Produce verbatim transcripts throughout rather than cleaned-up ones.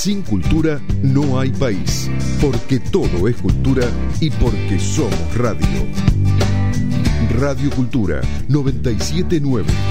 Sin cultura no hay país, porque todo es cultura y porque somos radio. Radio Cultura noventa y siete punto nueve.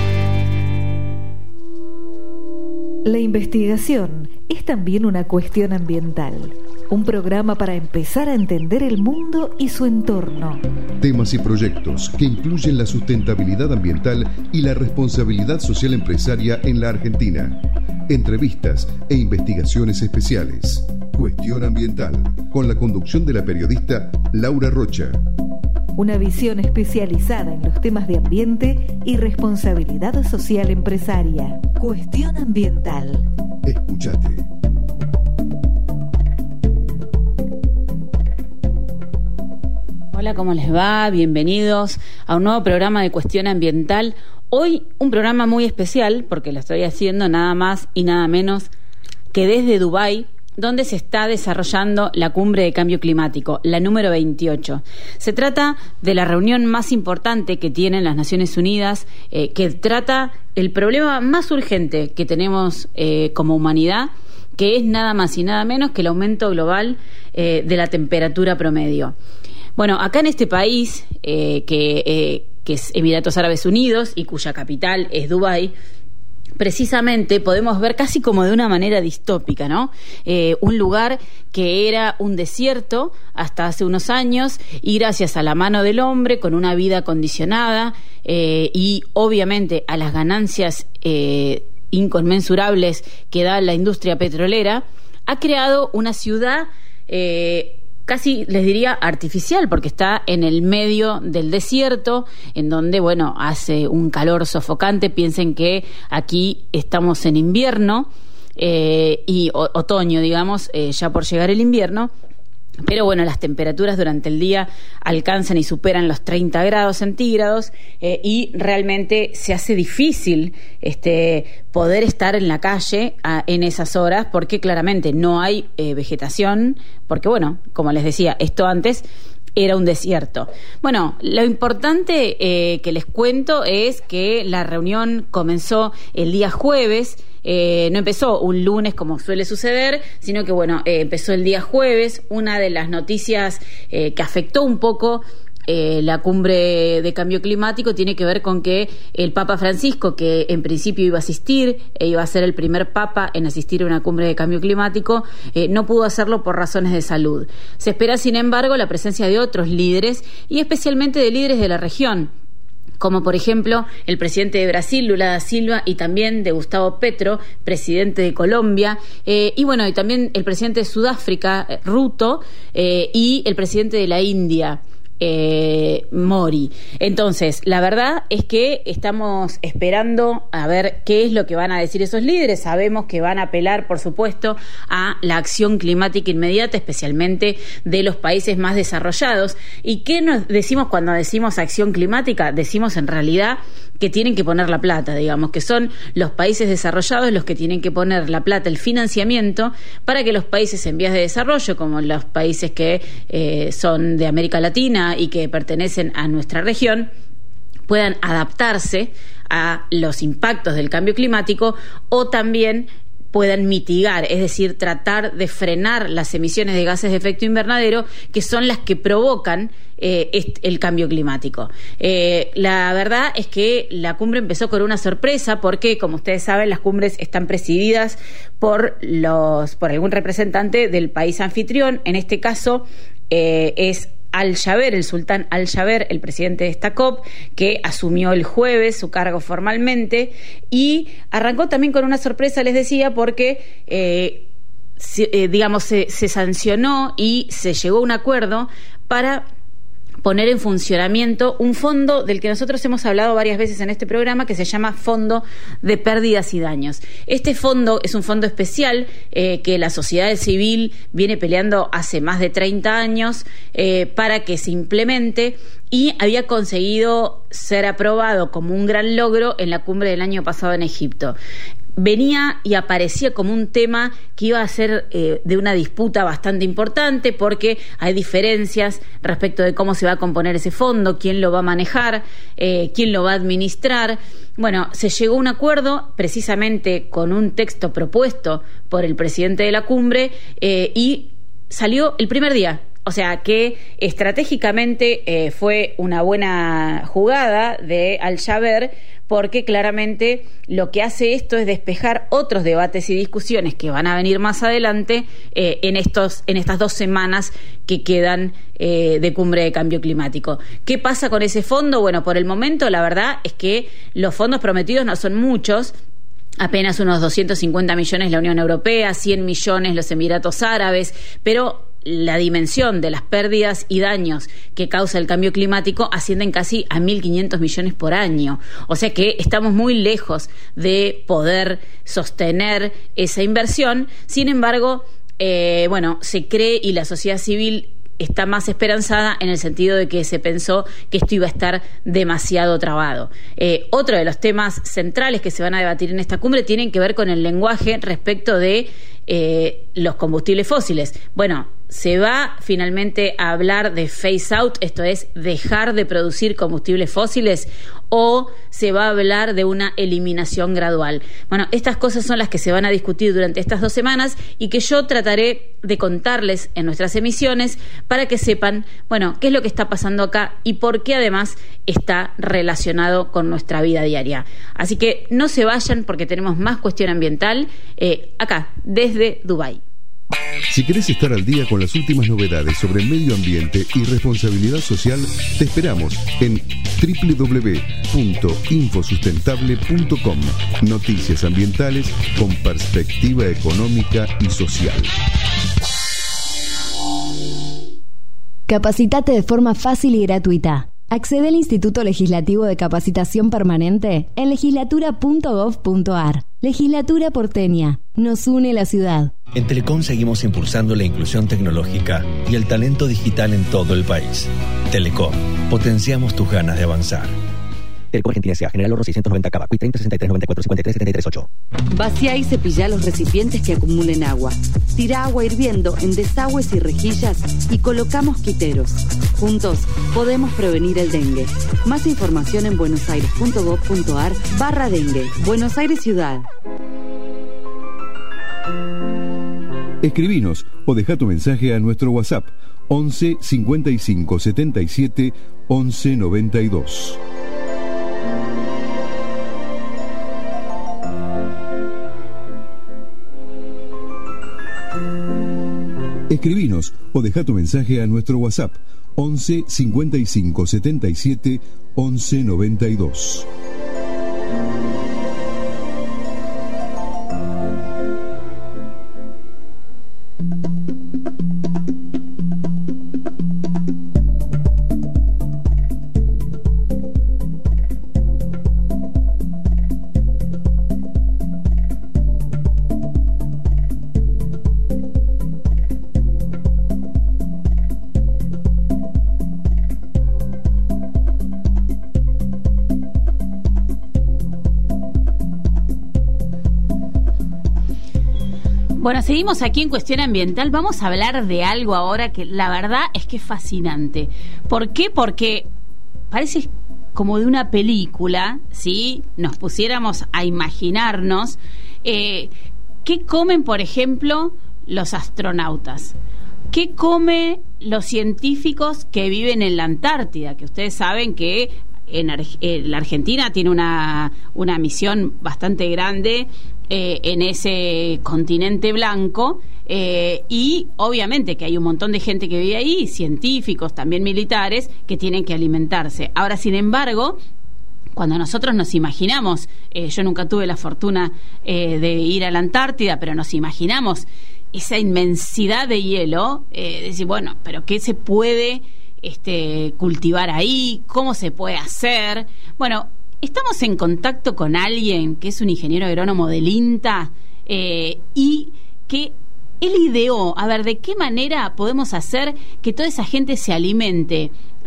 La investigación es también una cuestión ambiental. Un programa para empezar a entender el mundo y su entorno. Temas y proyectos que incluyen la sustentabilidad ambiental y la responsabilidad social empresaria en la Argentina. Entrevistas e investigaciones especiales. Cuestión Ambiental, con la conducción de la periodista Laura Rocha. Una visión especializada en los temas de ambiente y responsabilidad social empresaria. Cuestión Ambiental. Escúchate. Hola, ¿cómo les va? Bienvenidos a un nuevo programa de Cuestión Ambiental. Hoy un programa muy especial porque lo estoy haciendo nada más y nada menos que desde Dubái, donde se está desarrollando la Cumbre de Cambio Climático, la número veintiocho. Se trata de la reunión más importante que tienen las Naciones Unidas, eh, que trata el problema más urgente que tenemos eh, como humanidad, que es nada más y nada menos que el aumento global eh, de la temperatura promedio. Bueno, acá en este país, eh, que, eh, que es Emiratos Árabes Unidos y cuya capital es Dubái, precisamente podemos ver casi como de una manera distópica, ¿no? Eh, un lugar que era un desierto hasta hace unos años y gracias a la mano del hombre, con una vida condicionada eh, y obviamente a las ganancias eh, inconmensurables que da la industria petrolera, ha creado una ciudad eh, casi les diría artificial, porque está en el medio del desierto, en donde, bueno, hace un calor sofocante. Piensen que aquí estamos en invierno eh, y o, otoño, digamos, eh, ya por llegar el invierno. Pero bueno, las temperaturas durante el día alcanzan y superan los treinta grados centígrados eh, y realmente se hace difícil este, poder estar en la calle a, en esas horas, porque claramente no hay eh, vegetación, porque bueno, como les decía, esto antes era un desierto. Bueno, lo importante eh, que les cuento es que la reunión comenzó el día jueves. Eh, no empezó un lunes como suele suceder, sino que bueno, eh, empezó el día jueves. Una de las noticias eh, que afectó un poco eh, la cumbre de cambio climático tiene que ver con que el Papa Francisco, que en principio iba a asistir, e iba a ser el primer Papa en asistir a una cumbre de cambio climático, eh, no pudo hacerlo por razones de salud. Se espera, sin embargo, la presencia de otros líderes y especialmente de líderes de la región, como por ejemplo el presidente de Brasil, Lula da Silva, y también de Gustavo Petro, presidente de Colombia, eh, y bueno, y también el presidente de Sudáfrica, Ruto, eh, y el presidente de la India, Eh, Mori. Entonces, la verdad es que estamos esperando a ver qué es lo que van a decir esos líderes. Sabemos que van a apelar, por supuesto, a la acción climática inmediata, especialmente de los países más desarrollados. ¿Y qué nos decimos cuando decimos acción climática? Decimos en realidad que tienen que poner la plata, digamos, que son los países desarrollados los que tienen que poner la plata, el financiamiento, para que los países en vías de desarrollo, como los países que eh, son de América Latina y que pertenecen a nuestra región, puedan adaptarse a los impactos del cambio climático o también puedan mitigar, es decir, tratar de frenar las emisiones de gases de efecto invernadero, que son las que provocan eh, el cambio climático. Eh, la verdad es que la cumbre empezó con una sorpresa porque, como ustedes saben, las cumbres están presididas por los por algún representante del país anfitrión. En este caso eh, es Al-Jaber, el sultán Al-Jaber, el presidente de esta COP, que asumió el jueves su cargo formalmente y arrancó también con una sorpresa, les decía, porque eh, se, eh, digamos se, se sancionó y se llegó a un acuerdo para poner en funcionamiento un fondo del que nosotros hemos hablado varias veces en este programa, que se llama Fondo de Pérdidas y Daños. Este fondo es un fondo especial eh, que la sociedad civil viene peleando hace más de treinta años eh, para que se implemente, y había conseguido ser aprobado como un gran logro en la cumbre del año pasado en Egipto. venía y aparecía como un tema que iba a ser eh, de una disputa bastante importante, porque hay diferencias respecto de cómo se va a componer ese fondo, quién lo va a manejar, eh, quién lo va a administrar. Bueno, se llegó a un acuerdo precisamente con un texto propuesto por el presidente de la cumbre eh, y salió el primer día. O sea que estratégicamente eh, fue una buena jugada de Al-Jaber, porque claramente lo que hace esto es despejar otros debates y discusiones que van a venir más adelante eh, en estos en estas dos semanas que quedan eh, de cumbre de cambio climático. ¿Qué pasa con ese fondo? Bueno, por el momento la verdad es que los fondos prometidos no son muchos. Apenas unos doscientos cincuenta millones la Unión Europea, cien millones los Emiratos Árabes, pero la dimensión de las pérdidas y daños que causa el cambio climático ascienden casi a mil quinientos millones por año. O sea que estamos muy lejos de poder sostener esa inversión. Sin embargo, eh, bueno, se cree y la sociedad civil está más esperanzada en el sentido de que se pensó que esto iba a estar demasiado trabado. Eh, otro de los temas centrales que se van a debatir en esta cumbre tienen que ver con el lenguaje respecto de eh, los combustibles fósiles. Bueno, se va finalmente a hablar de phase out, esto es, dejar de producir combustibles fósiles, o se va a hablar de una eliminación gradual. Bueno, estas cosas son las que se van a discutir durante estas dos semanas y que yo trataré de contarles en nuestras emisiones para que sepan, bueno, qué es lo que está pasando acá y por qué además está relacionado con nuestra vida diaria. Así que no se vayan porque tenemos más cuestión ambiental eh, acá, desde Dubái. Si querés estar al día con las últimas novedades sobre medio ambiente y responsabilidad social, te esperamos en doble u doble u doble u punto infosustentable punto com. Noticias ambientales con perspectiva económica y social. Capacitate de forma fácil y gratuita. Accede al Instituto Legislativo de Capacitación Permanente en legislatura punto gov punto ar. Legislatura porteña. Nos une la ciudad. En Telecom seguimos impulsando la inclusión tecnológica y el talento digital en todo el país. Telecom, potenciamos tus ganas de avanzar. Telecom Argentina S A, General Oro seiscientos noventa Cava, treinta, sesenta y tres, noventa y cuatro, cincuenta y tres, setenta y tres, ocho. Vacía y cepilla los recipientes que acumulen agua. Tira agua hirviendo en desagües y rejillas y coloca mosquiteros. Juntos podemos prevenir el dengue. Más información en buenosaires punto gov punto ar barra dengue. Buenos Aires Ciudad. Escribinos o deja tu mensaje a nuestro WhatsApp once cincuenta y cinco setenta y siete once noventa y dos. Escribinos o deja tu mensaje a nuestro WhatsApp once cincuenta y cinco setenta y siete once noventa y dos. Bueno, seguimos aquí en Cuestión Ambiental. Vamos a hablar de algo ahora que la verdad es que es fascinante. ¿Por qué? Porque parece como de una película, ¿sí? Nos pusiéramos a imaginarnos eh, qué comen, por ejemplo, los astronautas. ¿Qué comen los científicos que viven en la Antártida? Que ustedes saben que en Ar- eh, la Argentina tiene una, una misión bastante grande Eh, en ese continente blanco eh, y obviamente que hay un montón de gente que vive ahí, científicos, también militares, que tienen que alimentarse. Ahora, sin embargo, cuando nosotros nos imaginamos, eh, yo nunca tuve la fortuna eh, de ir a la Antártida, pero nos imaginamos esa inmensidad de hielo, eh, decir, bueno, pero ¿qué se puede este, cultivar ahí? ¿Cómo se puede hacer? Bueno, estamos en contacto con alguien que es un ingeniero agrónomo del INTA eh, y que él ideó, a ver, de qué manera podemos hacer que toda esa gente se alimente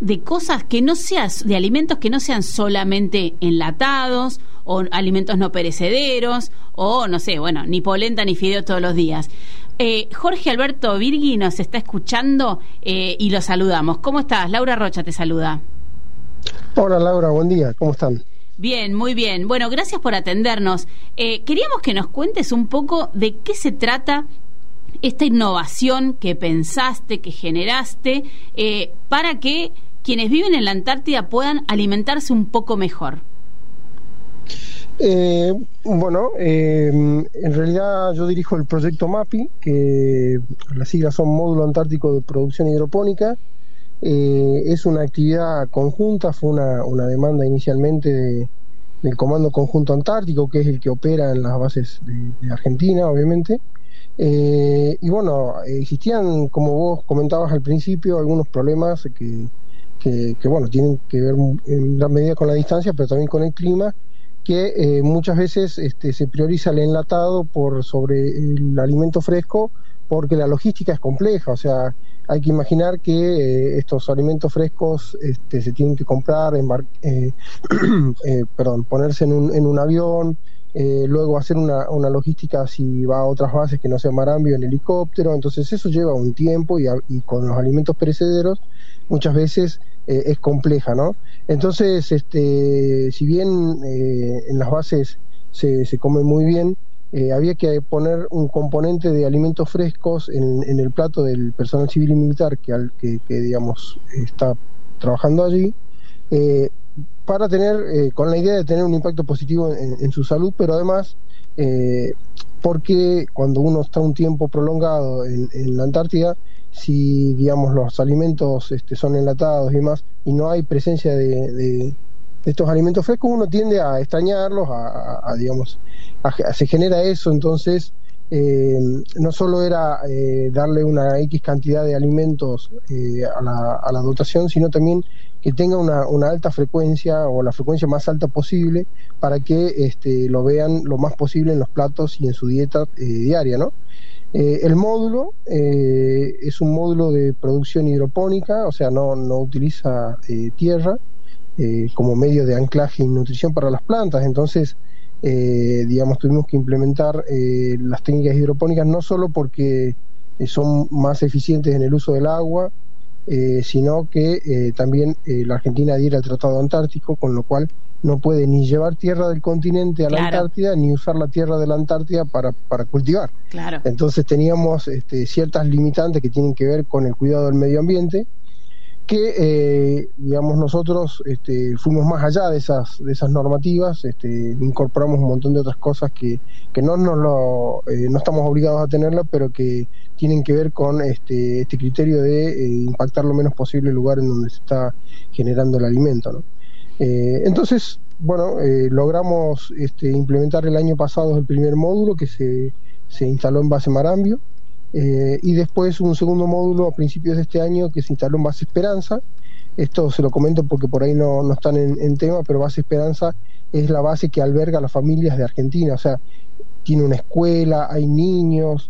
de cosas que no sean, de alimentos que no sean solamente enlatados o alimentos no perecederos o no sé, bueno, ni polenta ni fideo todos los días. Eh, Jorge Alberto Virgui nos está escuchando eh, y lo saludamos. ¿Cómo estás? Laura Rocha te saluda. Hola Laura, buen día, ¿cómo están? Bien, muy bien. Bueno, gracias por atendernos. Eh, queríamos que nos cuentes un poco de qué se trata esta innovación que pensaste, que generaste, eh, para que quienes viven en la Antártida puedan alimentarse un poco mejor. Eh, bueno, eh, en realidad yo dirijo el proyecto MAPI, que las siglas son Módulo Antártico de Producción Hidropónica. Eh, es una actividad conjunta, fue una, una demanda inicialmente de, del Comando Conjunto Antártico, que es el que opera en las bases de, de Argentina, obviamente. Eh, y bueno, existían, como vos comentabas al principio, algunos problemas que, que, que bueno, tienen que ver en gran medida con la distancia, pero también con el clima, que eh, muchas veces este, se prioriza el enlatado por sobre el alimento fresco, porque la logística es compleja. O sea, hay que imaginar que eh, estos alimentos frescos este, se tienen que comprar, embar- eh, eh, perdón, ponerse en un, en un avión, eh, luego hacer una, una logística si va a otras bases que no sea Marambio en helicóptero. Entonces eso lleva un tiempo y, a, y con los alimentos perecederos muchas veces eh, es compleja, ¿no? Entonces, este, si bien eh, en las bases se, se come muy bien, eh, había que poner un componente de alimentos frescos en, en el plato del personal civil y militar que, al, que, que digamos, está trabajando allí, eh, para tener, eh, con la idea de tener un impacto positivo en, en su salud, pero además, eh, porque cuando uno está un tiempo prolongado en, en la Antártida, si digamos los alimentos este, son enlatados y demás, y no hay presencia de, de, de estos alimentos frescos, uno tiende a extrañarlos, a, a, a digamos, a, a, se genera eso. Entonces eh, no solo era eh, darle una X cantidad de alimentos eh, a, la, a la dotación, sino también que tenga una, una alta frecuencia, o la frecuencia más alta posible, para que este, lo vean lo más posible en los platos y en su dieta eh, diaria, ¿no? Eh, el módulo eh, es un módulo de producción hidropónica, o sea, no, no utiliza eh, tierra eh, como medio de anclaje y nutrición para las plantas. Entonces, eh, digamos, tuvimos que implementar eh, las técnicas hidropónicas, no solo porque eh, son más eficientes en el uso del agua, eh, sino que eh, también eh, la Argentina adhiere al Tratado Antártico, con lo cual no puede ni llevar tierra del continente a la claro. Antártida, ni usar la tierra de la Antártida para, para cultivar. Claro. Entonces teníamos este, ciertas limitantes que tienen que ver con el cuidado del medio ambiente, que eh, digamos nosotros este, fuimos más allá de esas de esas normativas, este, incorporamos un montón de otras cosas que, que no nos lo eh, no estamos obligados a tenerla, pero que tienen que ver con este, este criterio de eh, impactar lo menos posible el lugar en donde se está generando el alimento, ¿no? Eh, entonces, bueno, eh, logramos este, implementar el año pasado el primer módulo que se, se instaló en base Marambio, eh, y después un segundo módulo a principios de este año que se instaló en base Esperanza. Esto se lo comento porque por ahí no, no están en, en tema, pero base Esperanza es la base que alberga a las familias de Argentina. O sea, tiene una escuela, hay niños,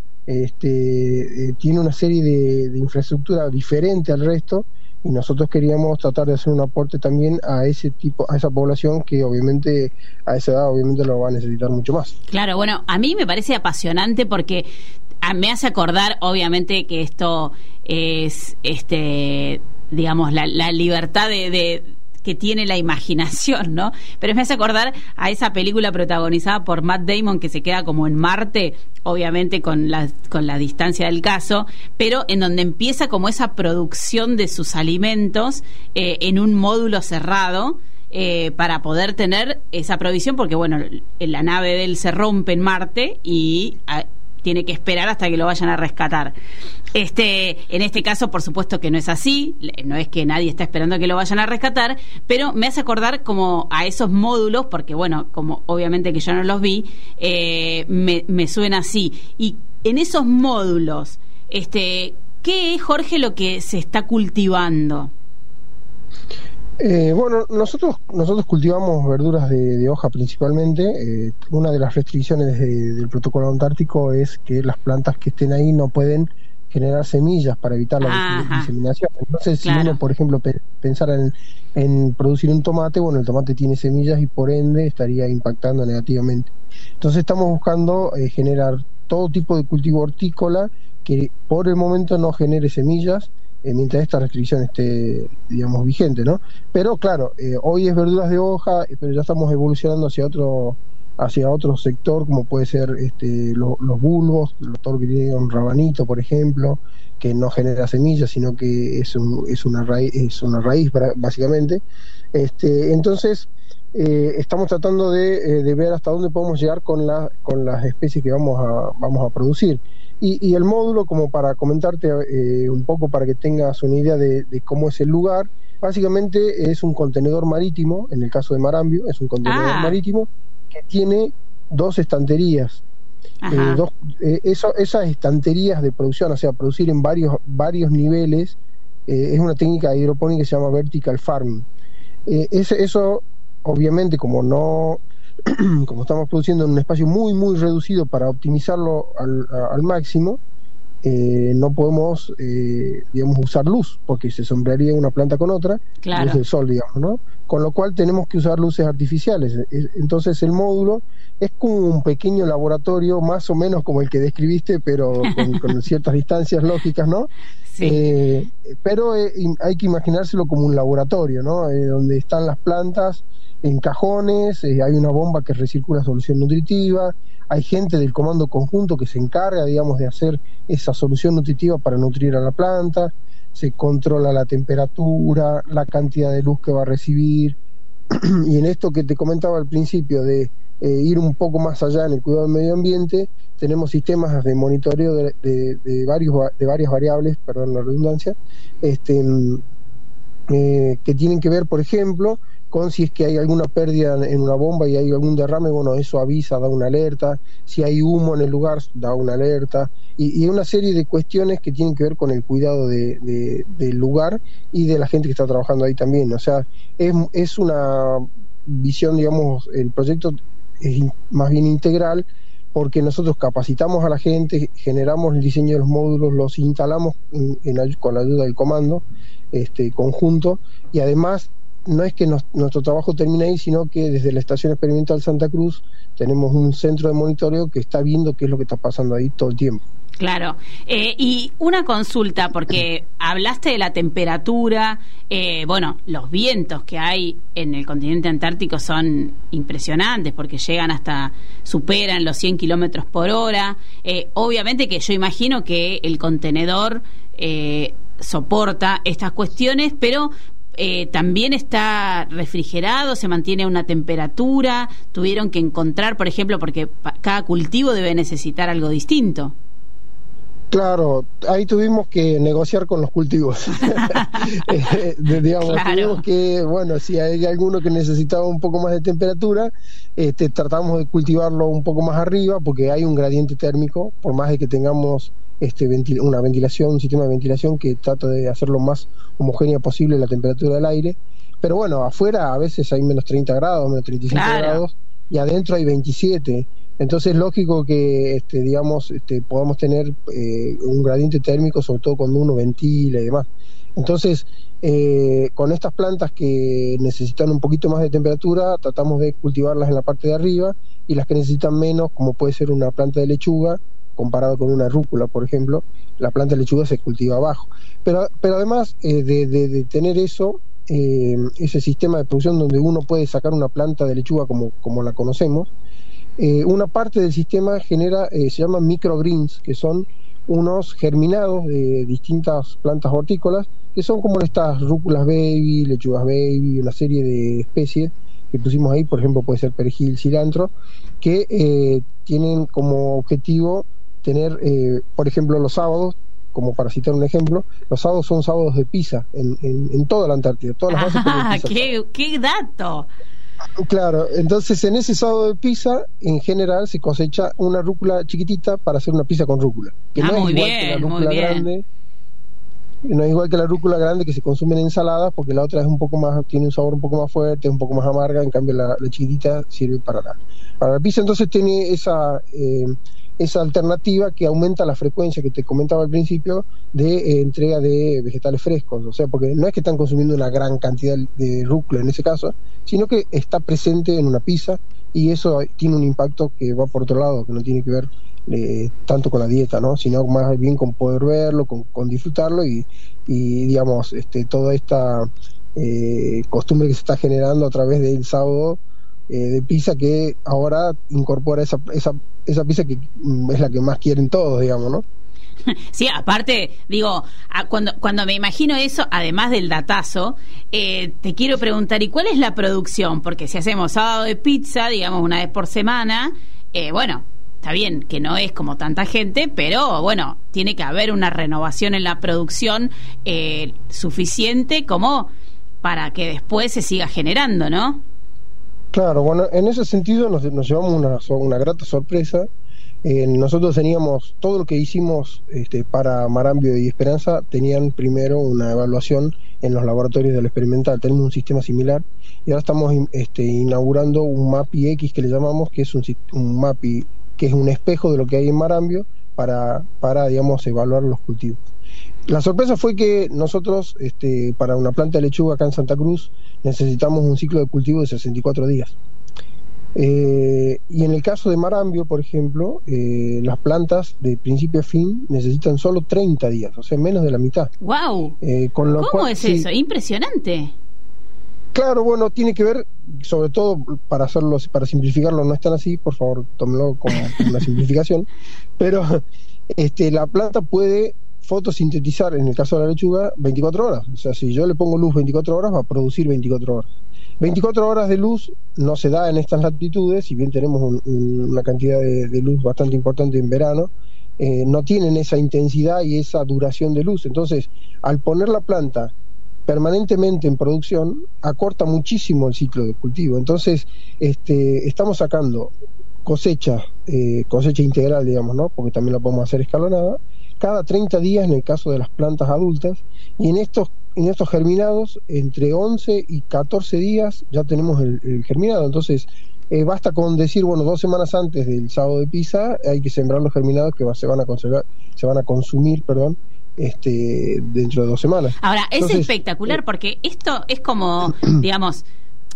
este, eh, tiene una serie de, de infraestructura diferente al resto, y nosotros queríamos tratar de hacer un aporte también a ese tipo, a esa población que obviamente a esa edad obviamente lo va a necesitar mucho más. Claro, bueno, a mí me parece apasionante porque me hace acordar obviamente que esto es, este, digamos, la, la libertad de, de que tiene la imaginación, ¿no? Pero me hace acordar a esa película protagonizada por Matt Damon que se queda como en Marte, obviamente con la, con la distancia del caso, pero en donde empieza como esa producción de sus alimentos eh, en un módulo cerrado, eh, para poder tener esa provisión, porque bueno, la nave de él se rompe en Marte y a, tiene que esperar hasta que lo vayan a rescatar. Este, en este caso, por supuesto que no es así, no es que nadie está esperando que lo vayan a rescatar, pero me hace acordar como a esos módulos, porque bueno, como obviamente que yo no los vi, eh, me, me suena así. Y en esos módulos, este, ¿qué es, Jorge, lo que se está cultivando? Eh, bueno, nosotros nosotros cultivamos verduras de, de hoja principalmente. Eh, una de las restricciones de, del protocolo antártico es que las plantas que estén ahí no pueden generar semillas para evitar la Ajá. diseminación. Entonces, claro. si uno, por ejemplo, pe- pensara en, en producir un tomate, bueno, el tomate tiene semillas y por ende estaría impactando negativamente. Entonces estamos buscando eh, generar todo tipo de cultivo hortícola que por el momento no genere semillas, eh, mientras esta restricción esté, digamos, vigente, ¿no? Pero claro, eh, hoy es verduras de hoja, pero ya estamos evolucionando hacia otro hacia otro sector, como puede ser este, lo, los bulbos, todo lo que tiene un rabanito, por ejemplo, que no genera semillas, sino que es, un, es, una, raíz, es una raíz, básicamente. Este, entonces, eh, estamos tratando de, eh, de ver hasta dónde podemos llegar con, la, con las especies que vamos a, vamos a producir. Y, y el módulo, como para comentarte eh, un poco, para que tengas una idea de, de cómo es el lugar, básicamente es un contenedor marítimo, en el caso de Marambio, es un contenedor ah. marítimo, que tiene dos estanterías. Eh, dos, eh, eso, esas estanterías de producción, o sea, producir en varios varios niveles, eh, es una técnica hidropónica que se llama vertical farming. Eh, ese, eso, obviamente, como no como estamos produciendo en un espacio muy muy reducido para optimizarlo al, a, al máximo, eh, no podemos eh, digamos usar luz, porque se sombrearía una planta con otra, claro. luz del sol, digamos, ¿no? Con lo cual tenemos que usar luces artificiales. Entonces el módulo es como un pequeño laboratorio, más o menos como el que describiste, pero con, con ciertas distancias lógicas, ¿no? Sí. Eh, pero eh, hay que imaginárselo como un laboratorio, ¿no? Eh, donde están las plantas en cajones, eh, hay una bomba que recircula solución nutritiva, hay gente del comando conjunto que se encarga, digamos, de hacer esa solución nutritiva para nutrir a la planta, se controla la temperatura, la cantidad de luz que va a recibir, y en esto que te comentaba al principio de eh, ir un poco más allá en el cuidado del medio ambiente, tenemos sistemas de monitoreo de, de, de, varios, de varias variables, perdón la redundancia, este, eh, que tienen que ver, por ejemplo, con si es que hay alguna pérdida en una bomba y hay algún derrame, bueno, eso avisa, da una alerta, si hay humo en el lugar, da una alerta, y, y una serie de cuestiones que tienen que ver con el cuidado de, de, del lugar y de la gente que está trabajando ahí también. O sea, es, es una visión, digamos, el proyecto es más bien integral, porque nosotros capacitamos a la gente, generamos el diseño de los módulos, los instalamos en, en, con la ayuda del comando este, conjunto, y además no es que nos, nuestro trabajo termine ahí, sino que desde la Estación Experimental Santa Cruz tenemos un centro de monitoreo que está viendo qué es lo que está pasando ahí todo el tiempo. Claro. Eh, y una consulta, porque hablaste de la temperatura, eh, bueno, los vientos que hay en el continente antártico son impresionantes, porque llegan hasta, superan los cien kilómetros por hora. Eh, obviamente que yo imagino que el contenedor eh, soporta estas cuestiones, pero Eh, también está refrigerado, se mantiene a una temperatura, tuvieron que encontrar, por ejemplo, porque pa- cada cultivo debe necesitar algo distinto. Claro, ahí tuvimos que negociar con los cultivos. eh, digamos, claro. Tuvimos que, bueno, si hay alguno que necesitaba un poco más de temperatura, este, tratamos de cultivarlo un poco más arriba, porque hay un gradiente térmico, por más de que tengamos este ventil- una ventilación, un sistema de ventilación que trata de hacerlo más homogénea posible la temperatura del aire, pero bueno, afuera a veces hay menos treinta grados, menos treinta y cinco claro. grados, y adentro hay veintisiete. Entonces es lógico que este, digamos este, podamos tener eh, un gradiente térmico, sobre todo cuando uno ventila y demás. Entonces eh, con estas plantas que necesitan un poquito más de temperatura, tratamos de cultivarlas en la parte de arriba, y las que necesitan menos, como puede ser una planta de lechuga comparado con una rúcula, por ejemplo, la planta de lechuga se cultiva abajo. Pero, pero además eh, de, de, de tener eso, eh, ese sistema de producción donde uno puede sacar una planta de lechuga como, como la conocemos, eh, una parte del sistema genera, eh, se llaman microgreens, que son unos germinados de distintas plantas hortícolas, que son como estas rúculas baby, lechugas baby, una serie de especies que pusimos ahí, por ejemplo puede ser perejil, cilantro, que eh, tienen como objetivo tener, eh, por ejemplo, los sábados, como para citar un ejemplo, los sábados son sábados de pizza en, en, en toda la Antártida, todas las bases ah, qué, qué dato. Claro, entonces en ese sábado de pizza, en general, se cosecha una rúcula chiquitita para hacer una pizza con rúcula, que ah, no muy es igual bien, que la rúcula grande. no es igual que la rúcula grande que se consume en ensaladas, porque la otra es un poco más, tiene un sabor un poco más fuerte, es un poco más amarga, en cambio la, la chiquitita sirve para la, para la pizza. Entonces tiene esa eh, esa alternativa que aumenta la frecuencia que te comentaba al principio de eh, entrega de vegetales frescos, o sea, porque no es que están consumiendo una gran cantidad de rúcula en ese caso, sino que está presente en una pizza, y eso tiene un impacto que va por otro lado, que no tiene que ver eh, tanto con la dieta, ¿no? Sino más bien con poder verlo, con, con disfrutarlo y, y digamos, este, toda esta eh, costumbre que se está generando a través del sábado eh, de pizza, que ahora incorpora esa, esa, esa pizza que mm, es la que más quieren todos, digamos, ¿no? Sí, aparte, digo, cuando, cuando me imagino eso, además del datazo, eh, te quiero preguntar, ¿y cuál es la producción? Porque si hacemos sábado de pizza, digamos, una vez por semana, eh, bueno, está bien que no es como tanta gente, pero bueno, tiene que haber una renovación en la producción eh, suficiente como para que después se siga generando, ¿no? Claro, bueno, en ese sentido nos, nos llevamos una, una grata sorpresa. Eh, nosotros teníamos, todo lo que hicimos este, para Marambio y Esperanza, tenían primero una evaluación en los laboratorios del experimental. Tenemos un sistema similar y ahora estamos este, inaugurando un MAPI X, que le llamamos, que es un, un MAPI que es un espejo de lo que hay en Marambio para, para digamos, evaluar los cultivos. La sorpresa fue que nosotros, este, para una planta de lechuga acá en Santa Cruz, necesitamos un ciclo de cultivo de sesenta y cuatro días. Eh, y en el caso de Marambio, por ejemplo, eh, las plantas de principio a fin necesitan solo treinta días, o sea, menos de la mitad. ¡Wow! Eh, con lo ¿Cómo cual, es sí, eso? Impresionante. Claro, bueno, tiene que ver, sobre todo para hacerlo, para simplificarlo, no es tan así, por favor, tómelo como una simplificación, pero este, la planta puede fotosintetizar, en el caso de la lechuga, veinticuatro horas. O sea, si yo le pongo luz veinticuatro horas, va a producir veinticuatro horas. veinticuatro horas de luz no se da en estas latitudes, si bien tenemos un, un, una cantidad de, de luz bastante importante en verano, eh, no tienen esa intensidad y esa duración de luz. Entonces, al poner la planta permanentemente en producción, acorta muchísimo el ciclo de cultivo. Entonces, este, estamos sacando cosecha, eh, cosecha integral, digamos, ¿no? Porque también la podemos hacer escalonada, cada treinta días en el caso de las plantas adultas, y en estos en estos germinados, entre once y catorce días ya tenemos el, el germinado. Entonces, eh, basta con decir, bueno, dos semanas antes del sábado de pizza hay que sembrar los germinados que va, se van a conservar, se van a consumir, perdón, este, dentro de dos semanas. Ahora, es Entonces, espectacular, eh, porque esto es como, digamos,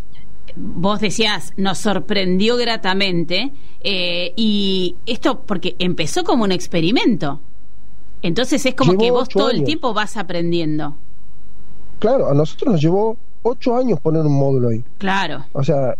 vos decías, nos sorprendió gratamente, eh, y esto porque empezó como un experimento. Entonces es como que vos todo el tiempo vas aprendiendo. Claro, a nosotros nos llevó ocho años poner un módulo ahí. Claro. O sea,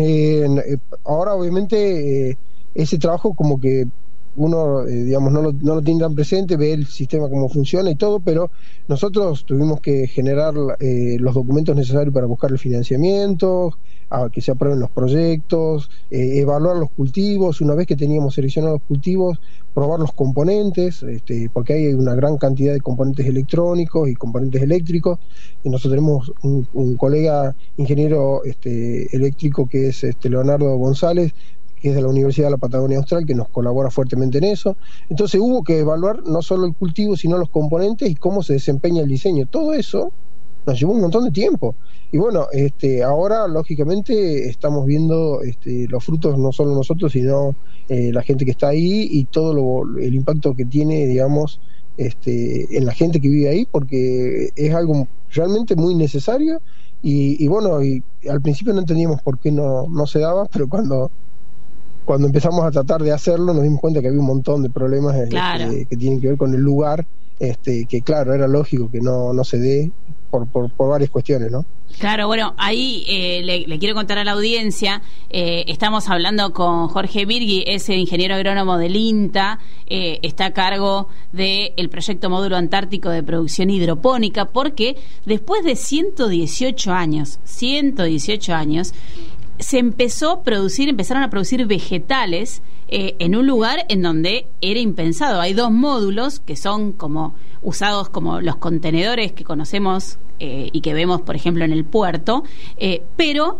eh, ahora obviamente eh, ese trabajo como que uno, eh, digamos, no lo, no lo tiene tan presente, ve el sistema cómo funciona y todo, pero nosotros tuvimos que generar eh, los documentos necesarios para buscar el financiamiento, a que se aprueben los proyectos, eh, evaluar los cultivos. Una vez que teníamos seleccionados los cultivos, probar los componentes, este, porque hay una gran cantidad de componentes electrónicos y componentes eléctricos, y nosotros tenemos un, un colega ingeniero este, eléctrico que es este, Leonardo González, que es de la Universidad de la Patagonia Austral, que nos colabora fuertemente en eso. Entonces hubo que evaluar no solo el cultivo, sino los componentes y cómo se desempeña el diseño. Todo eso nos llevó un montón de tiempo. Y bueno, este, ahora lógicamente estamos viendo este, los frutos, no solo nosotros, sino eh, la gente que está ahí y todo lo, el impacto que tiene, digamos, este, en la gente que vive ahí, porque es algo realmente muy necesario. Y, y bueno, y al principio no entendíamos por qué no, no se daba, pero cuando cuando empezamos a tratar de hacerlo nos dimos cuenta que había un montón de problemas, claro, este, que tienen que ver con el lugar, este, que claro, era lógico que no, no se dé por, por, por varias cuestiones, ¿no? Claro, bueno, ahí eh, le, le quiero contar a la audiencia, eh, estamos hablando con Jorge Virgui, es el ingeniero agrónomo del INTA, eh, está a cargo del proyecto Módulo Antártico de Producción Hidropónica, porque después de ciento dieciocho años, ciento dieciocho años, se empezó a producir, empezaron a producir vegetales eh, en un lugar en donde era impensado. Hay dos módulos que son como usados como los contenedores que conocemos eh, y que vemos, por ejemplo, en el puerto, eh, pero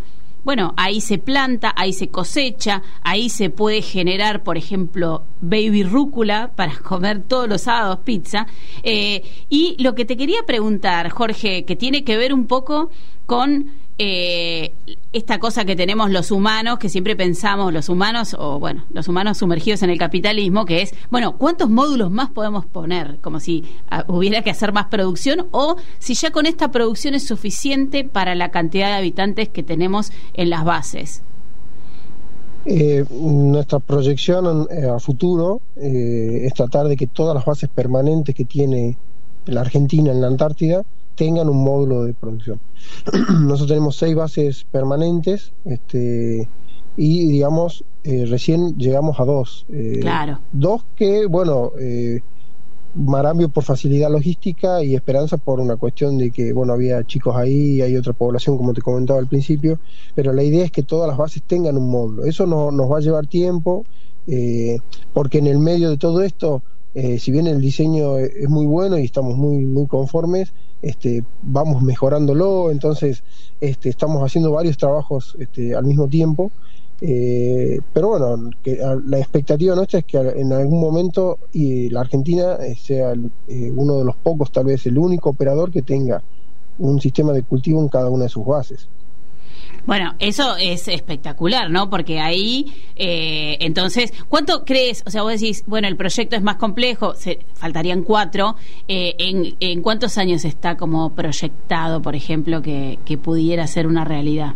bueno, ahí se planta, ahí se cosecha, ahí se puede generar, por ejemplo, baby rúcula para comer todos los sábados pizza. Eh, y lo que te quería preguntar, Jorge, que tiene que ver un poco con eh, esta cosa que tenemos los humanos, que siempre pensamos los humanos, o bueno, los humanos sumergidos en el capitalismo, que es, bueno, ¿cuántos módulos más podemos poner? Como si uh, hubiera que hacer más producción, o si ya con esta producción es suficiente para la cantidad de habitantes que tenemos en las bases. Eh, nuestra proyección eh, a futuro eh, es tratar de que todas las bases permanentes que tiene la Argentina en la Antártida tengan un módulo de producción. Nosotros tenemos seis bases permanentes, este, y digamos eh, recién llegamos a dos. Eh, claro. Dos que, bueno, eh, Marambio por facilidad logística y Esperanza por una cuestión de que, bueno, había chicos ahí y hay otra población, como te comentaba al principio, pero la idea es que todas las bases tengan un módulo. Eso no, nos va a llevar tiempo, eh, porque en el medio de todo esto, eh, si bien el diseño es muy bueno y estamos muy, muy conformes, Este, vamos mejorándolo, entonces este, estamos haciendo varios trabajos este, al mismo tiempo, eh, pero bueno, que, a, la expectativa nuestra es que en algún momento y la Argentina eh, sea eh, uno de los pocos, tal vez el único operador que tenga un sistema de cultivo en cada una de sus bases. Bueno, eso es espectacular, ¿no? Porque ahí, eh, entonces, ¿cuánto crees? O sea, vos decís, bueno, el proyecto es más complejo, se, faltarían cuatro. Eh, en, ¿En cuántos años está como proyectado, por ejemplo, que, que pudiera ser una realidad?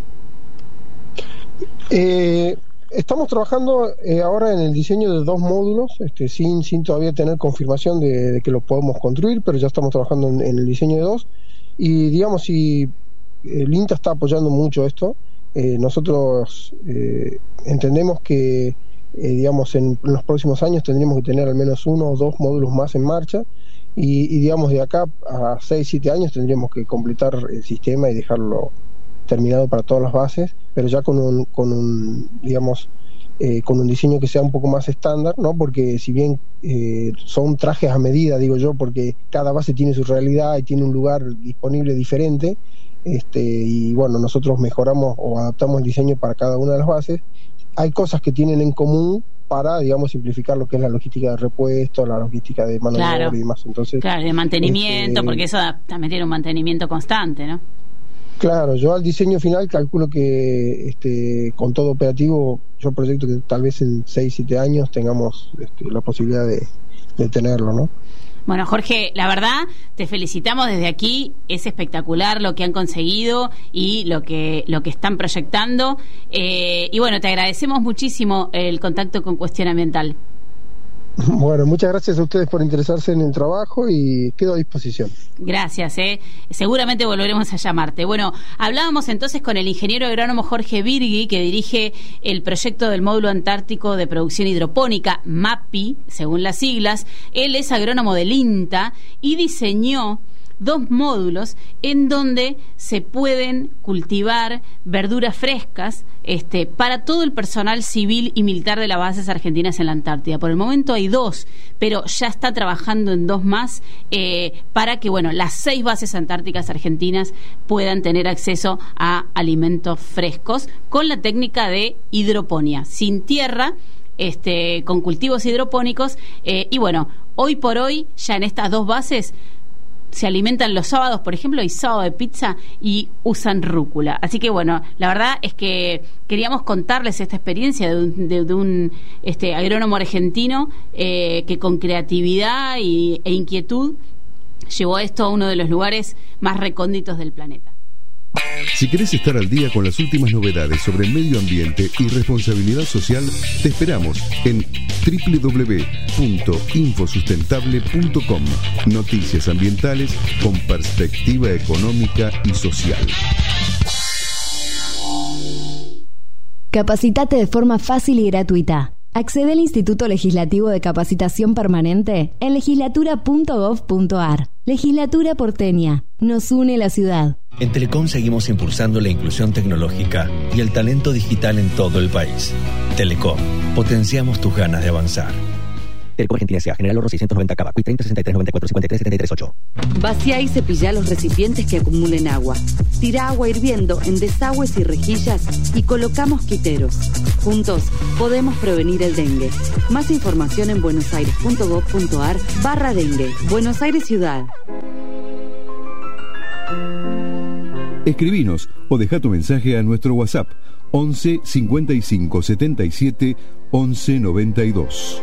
Eh, estamos trabajando eh, ahora en el diseño de dos módulos, este, sin, sin todavía tener confirmación de, de que lo podemos construir, pero ya estamos trabajando en, en el diseño de dos. Y digamos, si el INTA está apoyando mucho esto, eh, nosotros eh, entendemos que eh, digamos en, en los próximos años tendríamos que tener al menos uno o dos módulos más en marcha y, y digamos de acá a seis, siete años tendríamos que completar el sistema y dejarlo terminado para todas las bases, pero ya con un, con un digamos eh, con un diseño que sea un poco más estándar, ¿no? Porque si bien eh, son trajes a medida, digo yo, porque cada base tiene su realidad y tiene un lugar disponible diferente. Este, y bueno, nosotros mejoramos o adaptamos el diseño para cada una de las bases. Hay cosas que tienen en común para, digamos, simplificar lo que es la logística de repuesto, la logística de mano claro. de obra y demás. Entonces, claro, de mantenimiento, este, porque eso también tiene un mantenimiento constante, ¿no? Claro, yo al diseño final calculo que este, con todo operativo, yo proyecto que tal vez en seis, siete años tengamos este, la posibilidad de, de tenerlo, ¿no? Bueno, Jorge, la verdad, te felicitamos desde aquí, es espectacular lo que han conseguido y lo que lo que están proyectando, eh, y bueno, te agradecemos muchísimo el contacto con Cuestión Ambiental. Bueno, muchas gracias a ustedes por interesarse en el trabajo y quedo a disposición. Gracias, eh. seguramente volveremos a llamarte. Bueno, hablábamos entonces con el ingeniero agrónomo Jorge Virgui, que dirige el proyecto del módulo antártico de producción hidropónica, MAPI, según las siglas. Él es agrónomo del INTA y diseñó dos módulos en donde se pueden cultivar verduras frescas este, para todo el personal civil y militar de las bases argentinas en la Antártida. Por el momento hay dos, pero ya está trabajando en dos más eh, para que, bueno, las seis bases antárticas argentinas puedan tener acceso a alimentos frescos con la técnica de hidroponía, sin tierra, este, con cultivos hidropónicos, eh, y bueno, hoy por hoy ya en estas dos bases se alimentan los sábados, por ejemplo, hay sábado de pizza y usan rúcula. Así que bueno, la verdad es que queríamos contarles esta experiencia de un, de, de un este, agrónomo argentino eh, que con creatividad y, e inquietud llevó esto a uno de los lugares más recónditos del planeta. Si querés estar al día con las últimas novedades sobre medio ambiente y responsabilidad social, te esperamos en doble u doble u doble u punto infosustentable punto com. Noticias ambientales con perspectiva económica y social. Capacitate de forma fácil y gratuita. Accede al Instituto Legislativo de Capacitación Permanente en legislatura punto gov punto ar. Legislatura porteña. Nos une la ciudad. En Telecom seguimos impulsando la inclusión tecnológica y el talento digital en todo el país. Telecom, potenciamos tus ganas de avanzar. Telecom Argentina S A General Oro seiscientos noventa Cava, Q treinta sesenta y tres noventa y cuatro cincuenta y tres setenta y tres ocho. Vacía y cepilla los recipientes que acumulen agua. Tira agua hirviendo en desagües y rejillas y coloca mosquiteros. Juntos podemos prevenir el dengue. Más información en buenosaires.gov.ar barra dengue. Buenos Aires Ciudad. Escribinos o deja tu mensaje a nuestro WhatsApp once cincuenta y cinco setenta y siete once noventa y dos.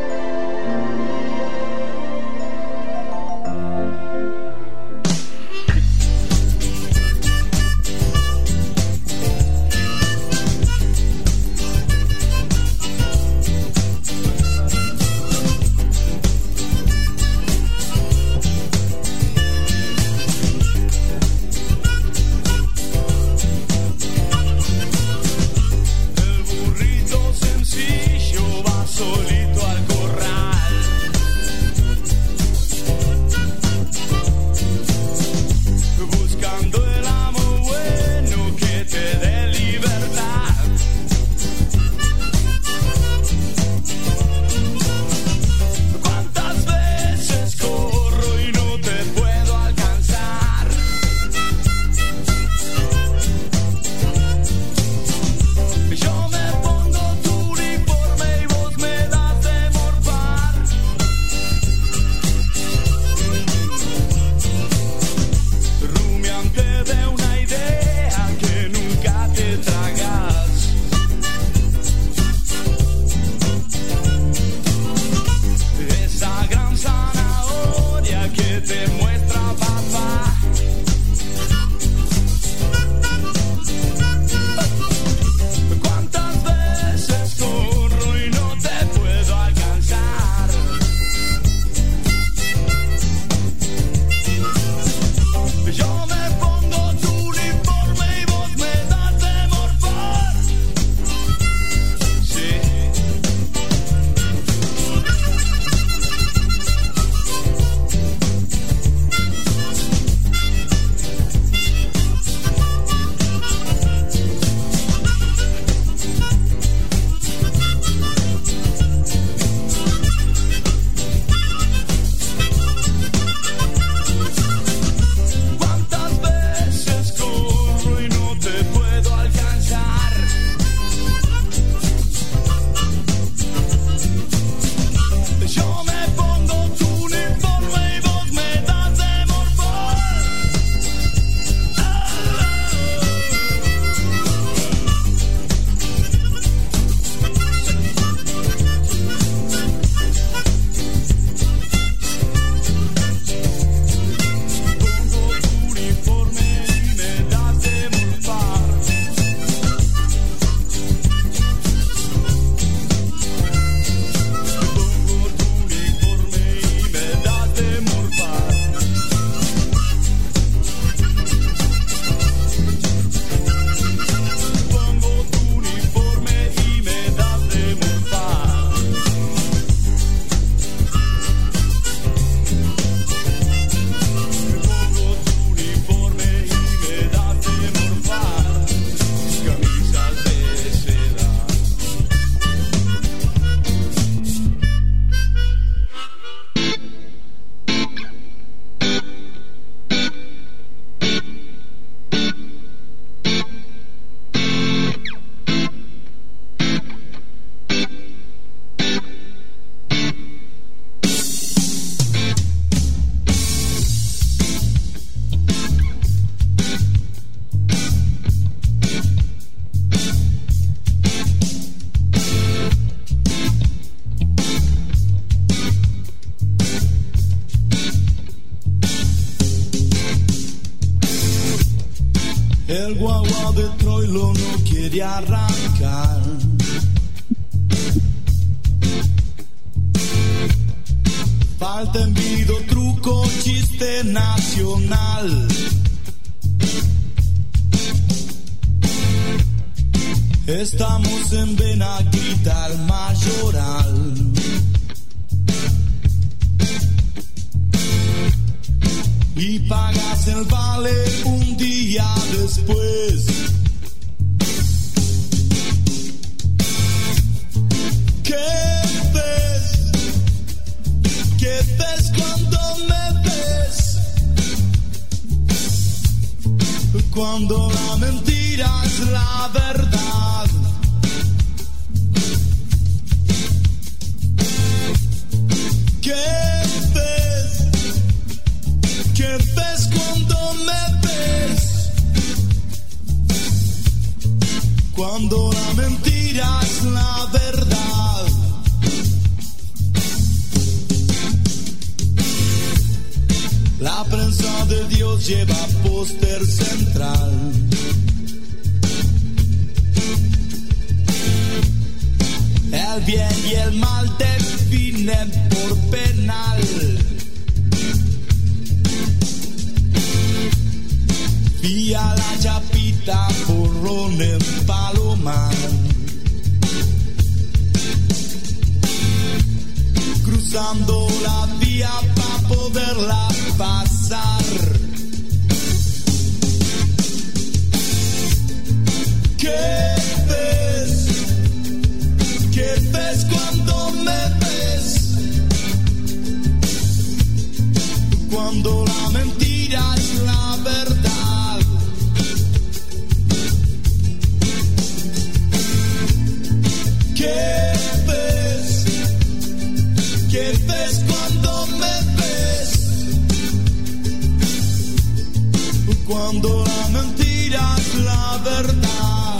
El guagua de Troilo no quiere arrancar. Falta envido, truco, chiste nacional. Estamos en Benaguita, el Mayoral. Y pagas el vale un día después. ¿Qué ves? Cuando la mentira es la verdad. ¿Qué ves? ¿Qué ves cuando me ves? Cuando la mentira es la verdad. La prensa de Dios lleva póster central. El bien y el mal definen por penal. Vía la chapita, borrón en Palomar. Cruzando la vía para poderla pasar. ¿Qué ves? ¿Qué ves cuando me ves? Cuando la mentira es la verdad. ¿Qué ves? ¿Qué ves cuando me ves? Cuando la mentira es la verdad.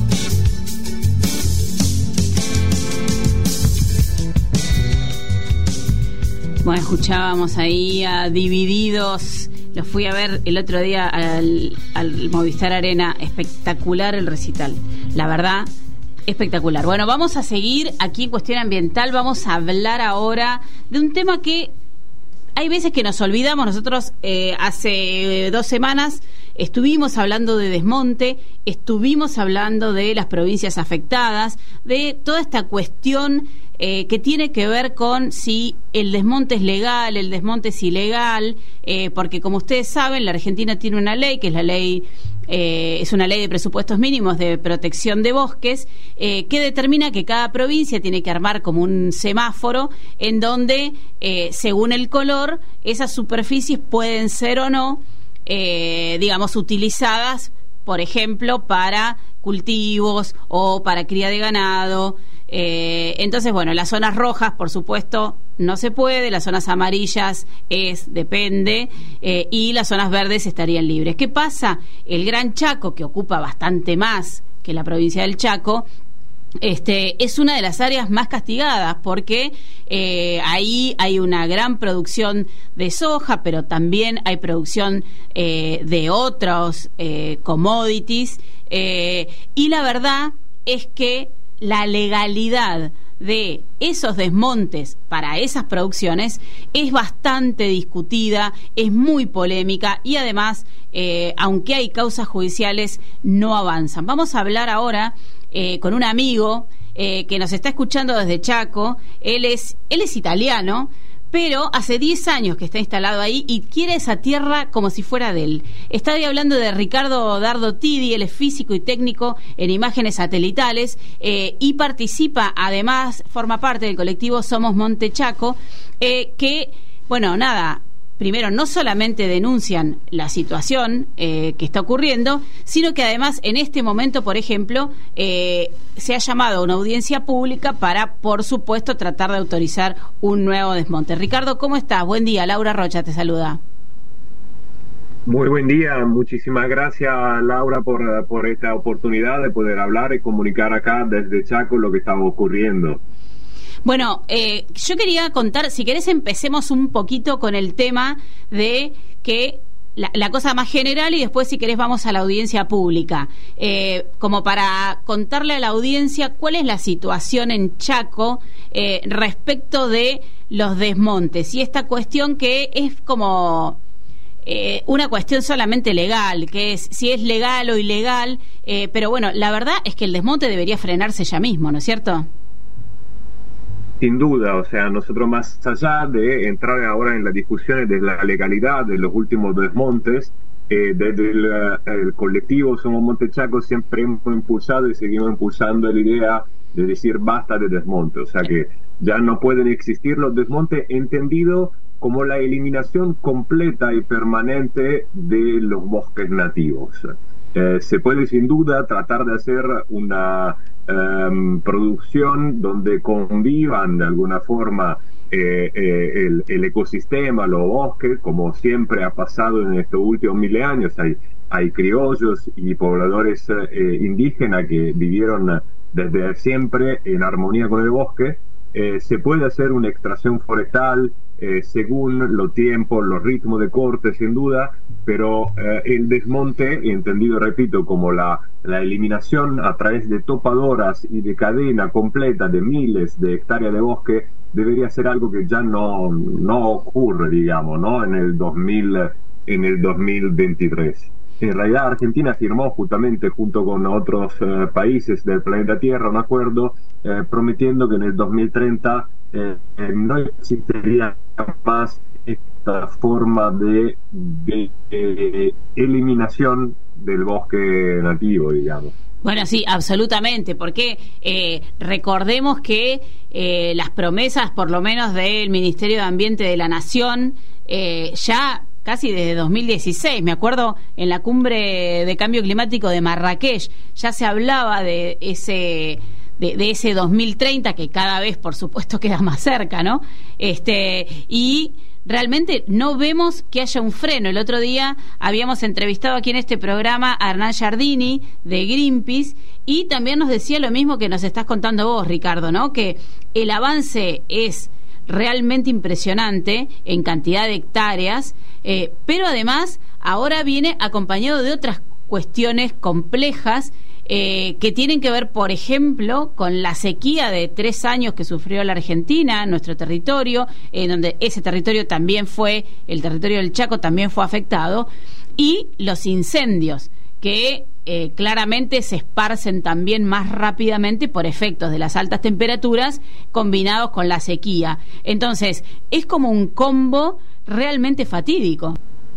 Bueno, escuchábamos ahí a Divididos. Los fui a ver el otro día al, al Movistar Arena. Espectacular el recital. La verdad, espectacular. Bueno, vamos a seguir aquí en Cuestión Ambiental. Vamos a hablar ahora de un tema que hay veces que nos olvidamos. Nosotros eh, hace dos semanas estuvimos hablando de desmonte, estuvimos hablando de las provincias afectadas, de toda esta cuestión eh, que tiene que ver con si el desmonte es legal, el desmonte es ilegal, eh, porque como ustedes saben, la Argentina tiene una ley, que es la ley... Eh, es una ley de presupuestos mínimos de protección de bosques, eh, que determina que cada provincia tiene que armar como un semáforo en donde, eh, según el color, esas superficies pueden ser o no, eh, digamos, utilizadas, por ejemplo, para cultivos o para cría de ganado. Eh, entonces, bueno, las zonas rojas, por supuesto, no se puede, las zonas amarillas es, depende, eh, y las zonas verdes estarían libres. ¿Qué pasa? El Gran Chaco, que ocupa bastante más que la provincia del Chaco, este, es una de las áreas más castigadas porque eh, ahí hay una gran producción de soja, pero también hay producción eh, de otros eh, commodities, eh, y la verdad es que la legalidad de esos desmontes para esas producciones es bastante discutida, es muy polémica y además, eh, aunque hay causas judiciales, no avanzan. Vamos a hablar ahora eh, con un amigo eh, que nos está escuchando desde Chaco. Él es, él es italiano, pero hace diez años que está instalado ahí y quiere esa tierra como si fuera de él. Estoy hablando de Ricardo Dardo Tidi. Él es físico y técnico en imágenes satelitales eh, y participa, además, forma parte del colectivo Somos Monte Chaco, eh, que, bueno, nada... Primero, no solamente denuncian la situación eh, que está ocurriendo, sino que además en este momento, por ejemplo, eh, se ha llamado a una audiencia pública para, por supuesto, tratar de autorizar un nuevo desmonte. Ricardo, ¿cómo estás? Buen día. Laura Rocha te saluda. Muy buen día. Muchísimas gracias, Laura, por, por esta oportunidad de poder hablar y comunicar acá desde Chaco lo que está ocurriendo. Bueno, eh, yo quería contar, si querés empecemos un poquito con el tema de que la, la cosa más general y después si querés vamos a la audiencia pública, eh, como para contarle a la audiencia cuál es la situación en Chaco eh, respecto de los desmontes y esta cuestión que es como... Eh, una cuestión solamente legal, que es si es legal o ilegal, eh, pero bueno, la verdad es que el desmonte debería frenarse ya mismo, ¿no es cierto? Sin duda, o sea, nosotros más allá de entrar ahora en las discusiones de la legalidad de los últimos desmontes, eh, desde el, el colectivo Somos Monte Chaco siempre hemos impulsado y seguimos impulsando la idea de decir basta de desmonte, o sea que ya no pueden existir los desmontes entendido como la eliminación completa y permanente de los bosques nativos. Eh, se puede sin duda tratar de hacer una um, producción donde convivan de alguna forma eh, eh, el, el ecosistema, los bosques, como siempre ha pasado en estos últimos miles de años. Hay, hay criollos y pobladores eh, indígenas que vivieron desde siempre en armonía con el bosque. Eh, se puede hacer una extracción forestal eh, según los tiempos, los ritmos de corte, sin duda, pero eh, el desmonte, entendido, repito, como la, la eliminación a través de topadoras y de cadena completa de miles de hectáreas de bosque, debería ser algo que ya no, no ocurre, digamos, ¿no? En el dos mil, en el dos mil veintitrés. En realidad Argentina firmó justamente junto con otros eh, países del planeta Tierra un acuerdo eh, prometiendo que en el dos mil treinta eh, eh, no existiría más esta forma de, de, de eliminación del bosque nativo, digamos. Bueno, sí, absolutamente, porque eh, recordemos que eh, las promesas, por lo menos del Ministerio de Ambiente de la Nación, eh, ya casi desde dos mil dieciséis, me acuerdo en la cumbre de cambio climático de Marrakech, ya se hablaba de ese de, de ese dos mil treinta, que cada vez, por supuesto, queda más cerca, ¿no? Este, y realmente no vemos que haya un freno. El otro día habíamos entrevistado aquí en este programa a Hernán Giardini de Greenpeace y también nos decía lo mismo que nos estás contando vos, Ricardo, ¿no? Que el avance es realmente impresionante en cantidad de hectáreas, eh, pero además ahora viene acompañado de otras cuestiones complejas eh, que tienen que ver, por ejemplo, con la sequía de tres años que sufrió la Argentina, nuestro territorio, en eh, donde ese territorio también fue, el territorio del Chaco también fue afectado, y los incendios que eh, claramente se esparcen también más rápidamente por efectos de las altas temperaturas combinados con la sequía. Entonces, es como un combo realmente fatídico.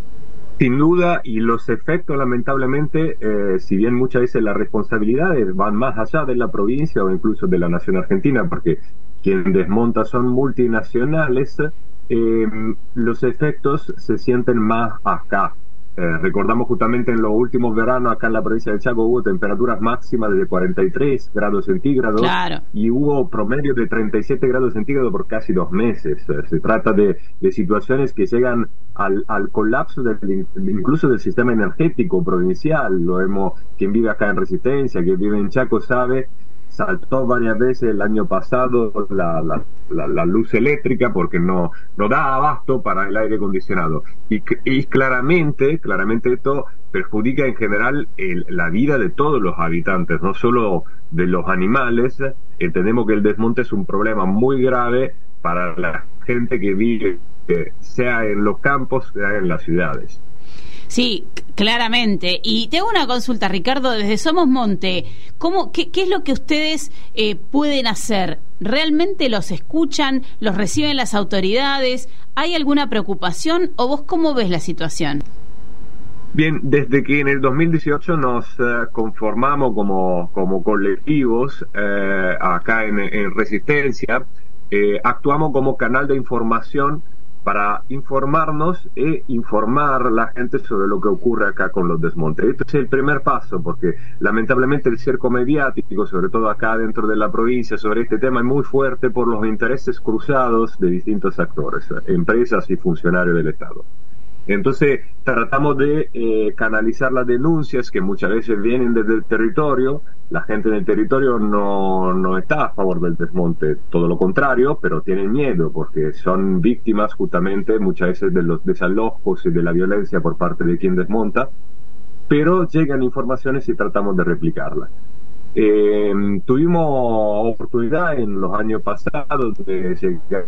Sin duda, y los efectos, lamentablemente, eh, si bien muchas veces las responsabilidades van más allá de la provincia o incluso de la nación argentina, porque quien desmonta son multinacionales, eh, los efectos se sienten más acá. Eh, recordamos justamente en los últimos veranos acá en la provincia de Chaco hubo temperaturas máximas de cuarenta y tres grados centígrados, claro, y hubo promedio de treinta y siete grados centígrados por casi dos meses. Eh, se trata de, de situaciones que llegan al, al colapso del, incluso del sistema energético provincial. Lo hemos, quien vive acá en Resistencia, quien vive en Chaco sabe, saltó varias veces el año pasado la, la, la, la luz eléctrica porque no, no da abasto para el aire acondicionado. Y, y claramente, claramente esto perjudica en general el, la vida de todos los habitantes, no solo de los animales. Entendemos que el desmonte es un problema muy grave para la gente que vive, sea en los campos, sea en las ciudades. Sí, claramente. Y te hago una consulta, Ricardo, desde Somos Monte. ¿Cómo, qué, qué es lo que ustedes eh, pueden hacer? ¿Realmente los escuchan? ¿Los reciben las autoridades? ¿Hay alguna preocupación? ¿O vos cómo ves la situación? Bien, desde que en el dos mil dieciocho nos eh, conformamos como, como colectivos eh, acá en, en Resistencia, eh, actuamos como canal de información para informarnos e informar a la gente sobre lo que ocurre acá con los desmontes. Este es el primer paso, porque lamentablemente el cerco mediático, sobre todo acá dentro de la provincia, sobre este tema es muy fuerte por los intereses cruzados de distintos actores, empresas y funcionarios del Estado. Entonces tratamos de eh, canalizar las denuncias que muchas veces vienen desde el territorio. La gente en el territorio no, no está a favor del desmonte, todo lo contrario, pero tienen miedo porque son víctimas justamente muchas veces de los desalojos y de la violencia por parte de quien desmonta, pero llegan informaciones y tratamos de replicarlas. Eh, tuvimos oportunidad en los años pasados de llegar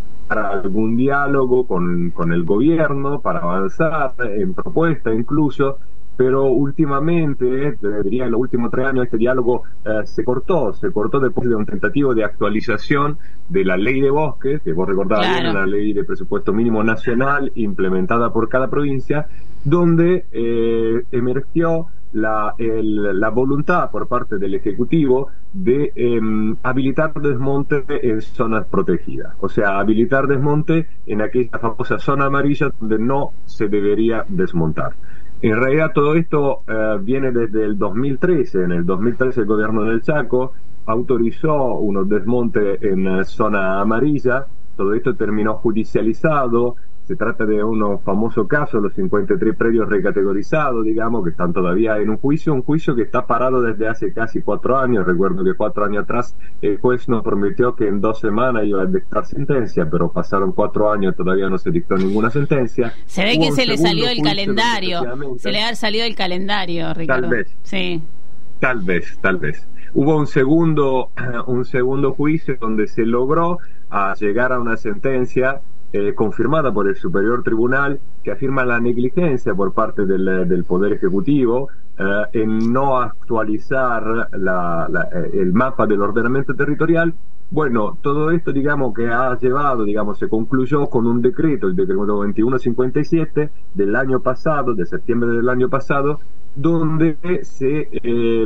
a algún diálogo con, con el gobierno para avanzar en propuestas incluso, pero últimamente, diría en los últimos tres años, este diálogo eh, se cortó, se cortó después de un tentativo de actualización de la ley de bosques, que vos recordabas bien, claro, la ley de presupuesto mínimo nacional implementada por cada provincia, donde eh, emergió la, el, la voluntad por parte del Ejecutivo de eh, habilitar desmonte en zonas protegidas, o sea, habilitar desmonte en aquella famosa zona amarilla donde no se debería desmontar. En realidad todo esto eh, viene desde el dos mil trece. En el dos mil trece el gobierno del Chaco autorizó unos desmontes en uh, zona amarilla. Todo esto terminó judicializado. Se trata de unos famosos casos, los cincuenta y tres predios recategorizados, digamos, que están todavía en un juicio, un juicio que está parado desde hace casi cuatro años. Recuerdo que cuatro años atrás el juez nos prometió que en dos semanas iba a dictar sentencia, pero pasaron cuatro años y todavía no se dictó ninguna sentencia. Se ve Hubo que se le salió el calendario, se le ha salido el calendario, Ricardo. Tal vez. Sí. Tal vez, tal vez. Hubo un segundo, un segundo juicio donde se logró a llegar a una sentencia Eh, confirmada por el Superior Tribunal, que afirma la negligencia por parte del, del Poder Ejecutivo eh, en no actualizar la, la, el mapa del ordenamiento territorial. Bueno, todo esto, digamos, que ha llevado, digamos, se concluyó con un decreto, el decreto veintiuno cincuenta y siete del año pasado, de septiembre del año pasado, donde se eh,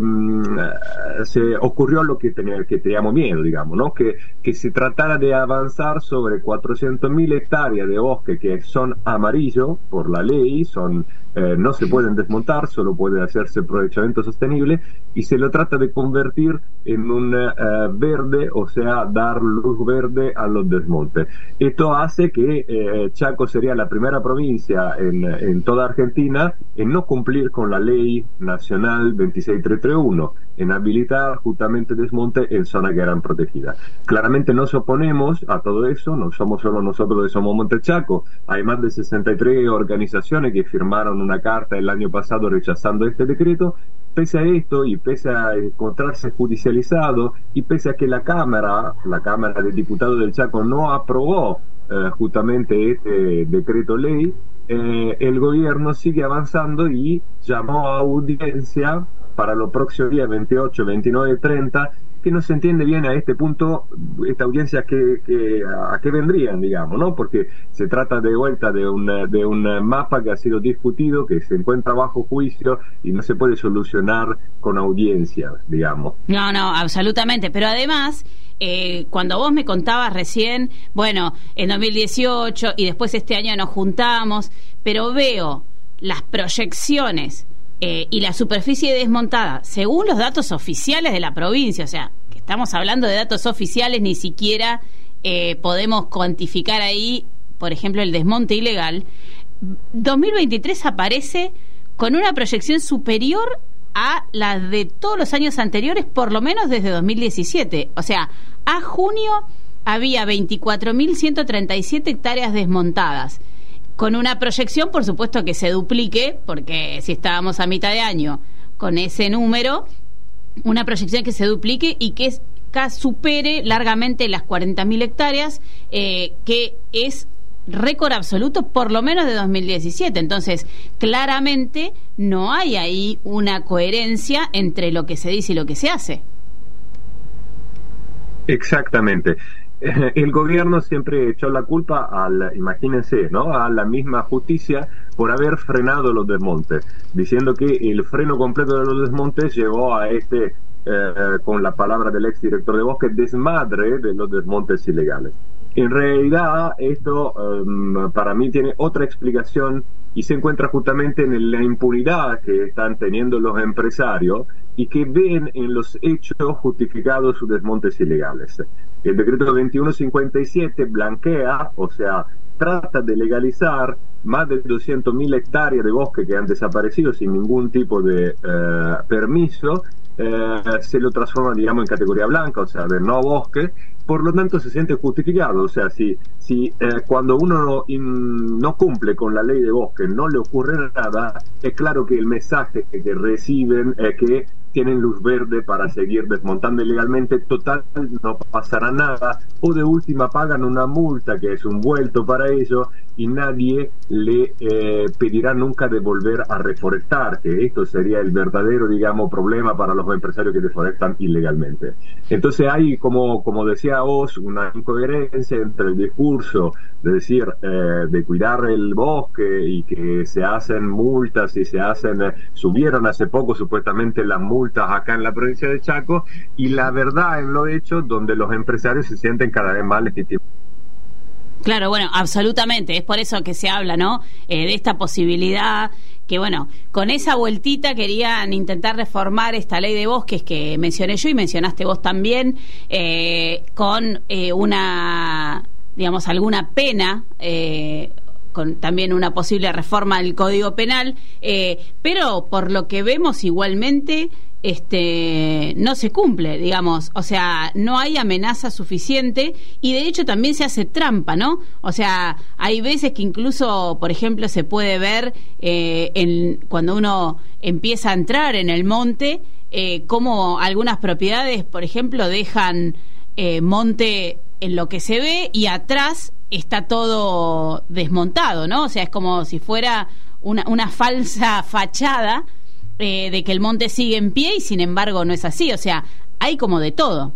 se ocurrió lo que, tenía, que teníamos miedo, digamos, ¿no? Que, que se tratara de avanzar sobre cuatrocientas mil hectáreas de bosque que son amarillos por la ley, son eh, no se pueden desmontar, solo puede hacerse aprovechamiento sostenible, y se lo trata de convertir en un uh, verde, o sea, dar luz verde a los desmontes. Esto hace que eh, Chaco sería la primera provincia en, en toda Argentina en no cumplir con la ley nacional veintiséis mil trescientos treinta y uno, en habilitar justamente desmonte en zonas que eran protegidas. Claramente nos oponemos a todo eso, no somos solo nosotros de Somos Monte Chaco, hay más de sesenta y tres organizaciones que firmaron una carta el año pasado rechazando este decreto. Pese a esto y pese a encontrarse judicializado y pese a que la Cámara, la Cámara de Diputados del Chaco no aprobó eh, justamente este decreto ley, eh, el gobierno sigue avanzando y llamó a audiencia para los próximos días veintiocho, veintinueve y treinta, que no se entiende bien a este punto, esta audiencia que, que a qué vendrían, digamos, ¿no? Porque se trata de vuelta de un, de un mapa que ha sido discutido, que se encuentra bajo juicio y no se puede solucionar con audiencia, digamos. No, no, absolutamente, pero además, eh, cuando vos me contabas recién, bueno, en dos mil dieciocho y después este año nos juntamos, pero veo las proyecciones Eh, y la superficie desmontada, según los datos oficiales de la provincia, o sea, que estamos hablando de datos oficiales, ni siquiera eh, podemos cuantificar ahí, por ejemplo, el desmonte ilegal. dos mil veintitrés aparece con una proyección superior a la de todos los años anteriores, por lo menos desde dos mil diecisiete. O sea, a junio había veinticuatro mil ciento treinta y siete hectáreas desmontadas, con una proyección, por supuesto, que se duplique, porque si estábamos a mitad de año con ese número, una proyección que se duplique y que supere largamente las cuarenta mil hectáreas, eh, que es récord absoluto, por lo menos de dos mil diecisiete. Entonces, claramente no hay ahí una coherencia entre lo que se dice y lo que se hace. Exactamente. El gobierno siempre echó la culpa al, imagínense, ¿no?, a la misma justicia por haber frenado los desmontes, diciendo que el freno completo de los desmontes llevó a este, eh, con la palabra del exdirector de Bosque, desmadre de los desmontes ilegales. En realidad, esto um, para mí tiene otra explicación y se encuentra justamente en la impunidad que están teniendo los empresarios y que ven en los hechos justificados sus desmontes ilegales. El decreto veintiuno cincuenta y siete blanquea, o sea, trata de legalizar más de doscientas mil hectáreas de bosque que han desaparecido sin ningún tipo de eh, permiso, eh, se lo transforma, digamos, en categoría blanca, o sea, de no bosque. Por lo tanto se siente justificado, o sea, si, si eh, cuando uno no, in, no cumple con la ley de bosque no le ocurre nada, es claro que el mensaje que reciben es que tienen luz verde para seguir desmontando ilegalmente, total, no pasará nada, o de última pagan una multa que es un vuelto para ello y nadie le eh, pedirá nunca de volver a reforestar, que esto sería el verdadero, digamos, problema para los empresarios que deforestan ilegalmente. Entonces hay, como, como decía vos, una incoherencia entre el discurso de decir, eh, de cuidar el bosque y que se hacen multas y se hacen, eh, subieron hace poco supuestamente las multas acá en la provincia de Chaco, y la verdad en lo hecho, donde los empresarios se sienten cada vez más legítimos. Claro, bueno, absolutamente, es por eso que se habla, ¿no? Eh, de esta posibilidad, que bueno, con esa vueltita querían intentar reformar esta ley de bosques que mencioné yo y mencionaste vos también, eh, con eh, una, digamos, alguna pena, eh, con también una posible reforma del Código Penal, eh, pero por lo que vemos igualmente este no se cumple, digamos, o sea, no hay amenaza suficiente y de hecho también se hace trampa, ¿no? O sea, hay veces que incluso, por ejemplo, se puede ver eh, en, cuando uno empieza a entrar en el monte, eh, cómo algunas propiedades, por ejemplo, dejan eh, monte en lo que se ve y atrás está todo desmontado, ¿no? O sea, es como si fuera una, una falsa fachada Eh, de que el monte sigue en pie y sin embargo no es así, o sea, hay como de todo.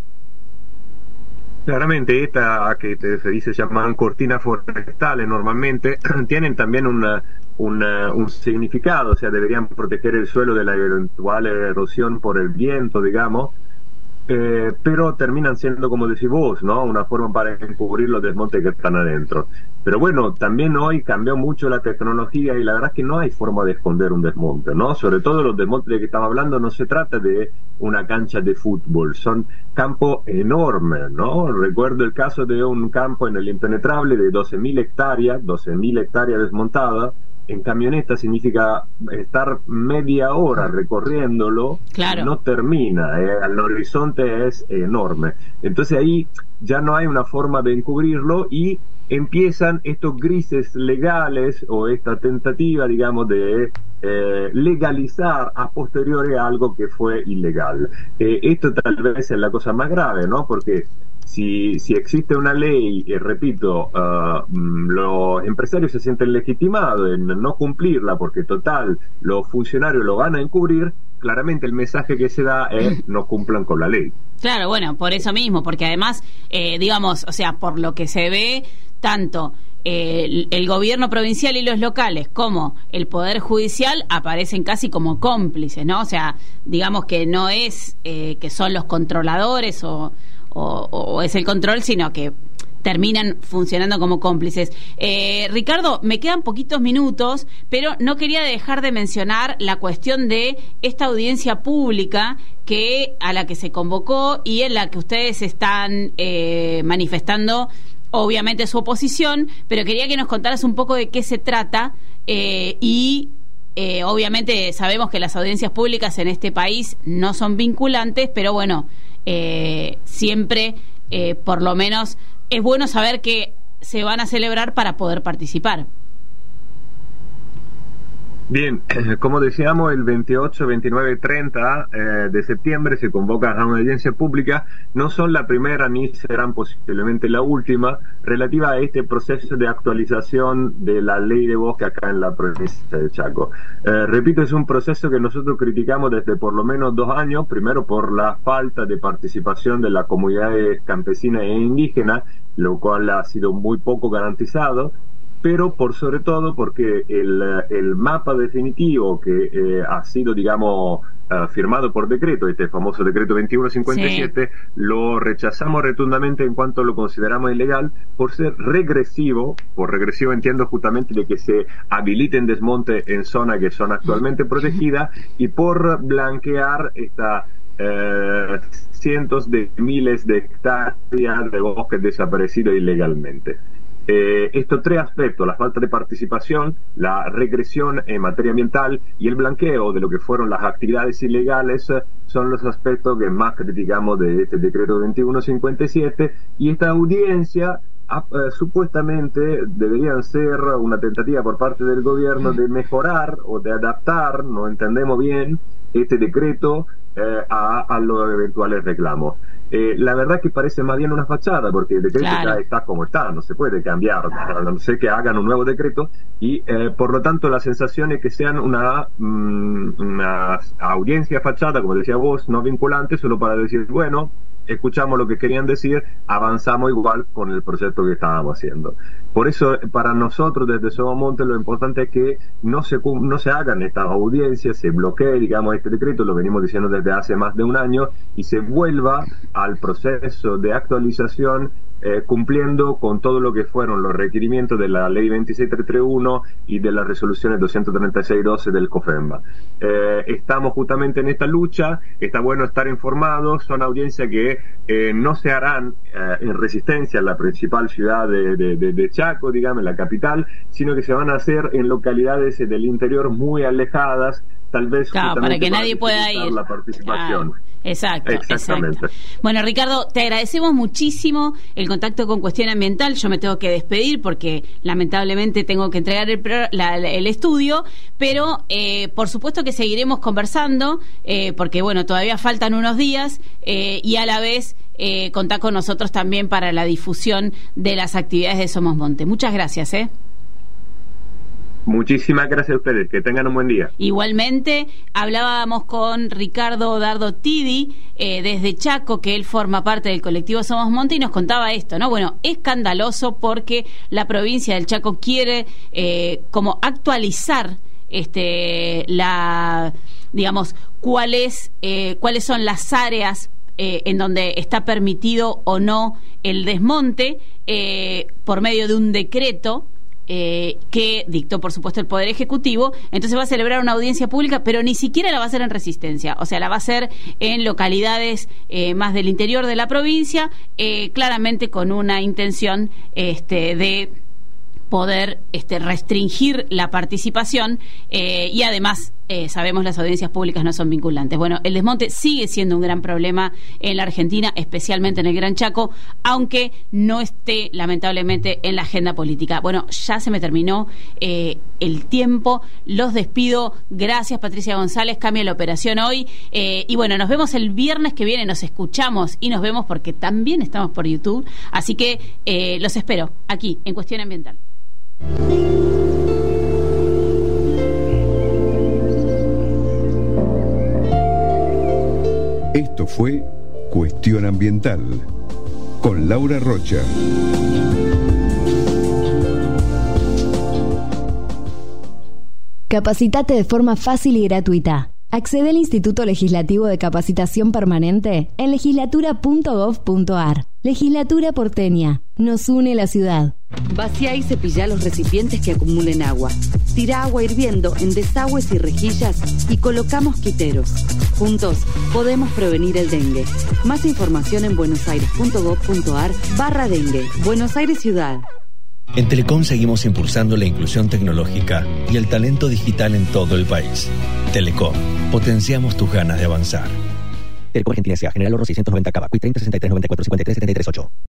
Claramente, esta que te referís se llaman cortinas forestales normalmente, tienen también una, una, un significado, o sea, deberían proteger el suelo de la eventual erosión por el viento, digamos, eh, pero terminan siendo, como decís vos, ¿no?, una forma para encubrir los desmontes que están adentro. Pero bueno, también hoy cambió mucho la tecnología y la verdad es que no hay forma de esconder un desmonte, ¿no? Sobre todo los desmontes de que estamos hablando no se trata de una cancha de fútbol, son campos enormes, ¿no? Recuerdo el caso de un campo en el Impenetrable de doce mil hectáreas, doce mil hectáreas desmontadas. En camioneta significa estar media hora recorriéndolo, claro. No termina, eh, el horizonte es enorme. Entonces ahí ya no hay una forma de encubrirlo y empiezan estos grises legales o esta tentativa, digamos, de eh, legalizar a posteriori algo que fue ilegal. Eh, esto tal vez es la cosa más grave, ¿no? Porque Si, si existe una ley, y repito, uh, los empresarios se sienten legitimados en no cumplirla porque total, los funcionarios lo van a encubrir, claramente el mensaje que se da es no cumplan con la ley. Claro, bueno, por eso mismo, porque además, eh, digamos, o sea, por lo que se ve, tanto eh, el, el gobierno provincial y los locales como el Poder Judicial aparecen casi como cómplices, ¿no? O sea, digamos que no es eh, que son los controladores o... O, o es el control, sino que terminan funcionando como cómplices. Eh, Ricardo, me quedan poquitos minutos, pero no quería dejar de mencionar la cuestión de esta audiencia pública que a la que se convocó y en la que ustedes están eh, manifestando obviamente su oposición, pero quería que nos contaras un poco de qué se trata eh, y eh, obviamente sabemos que las audiencias públicas en este país no son vinculantes, pero bueno, Eh, siempre, eh, por lo menos, es bueno saber que se van a celebrar para poder participar. Bien, como decíamos, el veintiocho, veintinueve y treinta eh, de septiembre se convoca a una audiencia pública. No son la primera ni serán posiblemente la última relativa a este proceso de actualización de la ley de bosque acá en la provincia de Chaco. Eh, repito, es un proceso que nosotros criticamos desde por lo menos dos años, primero por la falta de participación de las comunidades campesinas e indígenas, lo cual ha sido muy poco garantizado, pero por sobre todo porque el, el mapa definitivo que eh, ha sido, digamos, uh, firmado por decreto, este famoso decreto veintiuno cincuenta y siete, sí, lo rechazamos rotundamente en cuanto lo consideramos ilegal por ser regresivo. Por regresivo entiendo justamente de que se habiliten desmonte en zonas que son actualmente protegidas y por blanquear esta eh, cientos de miles de hectáreas de bosques desaparecidos ilegalmente. Eh, estos tres aspectos, la falta de participación, la regresión en materia ambiental y el blanqueo de lo que fueron las actividades ilegales, eh, son los aspectos que más criticamos de este decreto veintiuno cincuenta y siete, y esta audiencia ah, eh, supuestamente deberían ser una tentativa por parte del gobierno de mejorar o de adaptar, no entendemos bien, este decreto eh, a, a los eventuales reclamos. Eh, la verdad que parece más bien una fachada, porque el decreto claro. ya está como está, no se puede cambiar, a no ser que hagan un nuevo decreto, y eh, por lo tanto la sensación es que sean una, mm, una audiencia fachada, como decía vos, no vinculante, solo para decir, bueno, escuchamos lo que querían decir, avanzamos igual con el proyecto que estábamos haciendo. Por eso, para nosotros desde Somos Monte, lo importante es que no se no se hagan estas audiencias, se bloquee, digamos, este decreto, lo venimos diciendo desde hace más de un año, y se vuelva al proceso de actualización eh, cumpliendo con todo lo que fueron los requerimientos de la ley veintiséis mil trescientos treinta y uno y de las resoluciones doscientos treinta y seis doce del COFEMBA. Eh, estamos justamente en esta lucha, está bueno estar informados, son audiencias que eh, no se harán eh, en Resistencia, la principal ciudad de, de, de, de Chaco, digamos, la capital, sino que se van a hacer en localidades del interior muy alejadas, tal vez claro, para que nadie pueda ir. La participación. Claro. Exacto, exactamente. Exacto. Bueno, Ricardo, te agradecemos muchísimo el contacto con Cuestión Ambiental. Yo me tengo que despedir porque lamentablemente tengo que entregar el, la, el estudio, pero eh, por supuesto que seguiremos conversando eh, porque bueno, todavía faltan unos días eh, y a la vez eh, contá con nosotros también para la difusión de las actividades de Somos Monte. Muchas gracias, ¿eh? Muchísimas gracias a ustedes, que tengan un buen día. Igualmente, hablábamos con Ricardo Dardo Tidi eh, desde Chaco, que él forma parte del colectivo Somos Monte, y nos contaba esto, ¿no? Bueno, escandaloso porque la provincia del Chaco quiere eh, como actualizar este la digamos cuáles eh, cuáles son las áreas eh, en donde está permitido o no el desmonte eh, por medio de un decreto Eh, que dictó, por supuesto, el Poder Ejecutivo. Entonces va a celebrar una audiencia pública, pero ni siquiera la va a hacer en Resistencia, o sea, la va a hacer en localidades eh, más del interior de la provincia, eh, claramente con una intención este, de poder este, restringir la participación eh, y además eh, sabemos las audiencias públicas no son vinculantes. Bueno, el desmonte sigue siendo un gran problema en la Argentina, especialmente en el Gran Chaco, aunque no esté lamentablemente en la agenda política. Bueno, ya se me terminó eh, el tiempo, los despido. Gracias, Patricia González, cambia la operación hoy eh, y bueno, nos vemos el viernes que viene, nos escuchamos y nos vemos porque también estamos por YouTube, así que eh, los espero aquí en Cuestión Ambiental. Esto fue Cuestión Ambiental con Laura Rocha. Capacitate de forma fácil y gratuita. Accede al Instituto Legislativo de Capacitación Permanente en legislatura punto gov punto ar. Legislatura porteña. Nos une la ciudad. Vacía y cepilla los recipientes que acumulen agua. Tira agua hirviendo en desagües y rejillas y coloca mosquiteros. Juntos podemos prevenir el dengue. Más información en buenosaires punto gov punto ar barra dengue. Buenos Aires Ciudad. En Telecom seguimos impulsando la inclusión tecnológica y el talento digital en todo el país. Telecom, potenciamos tus ganas de avanzar. Telecom Argentina S A, General Oro seiscientos noventa Cava, Q I treinta sesenta y tres noventa y cuatro cincuenta y tres setenta y tres ocho.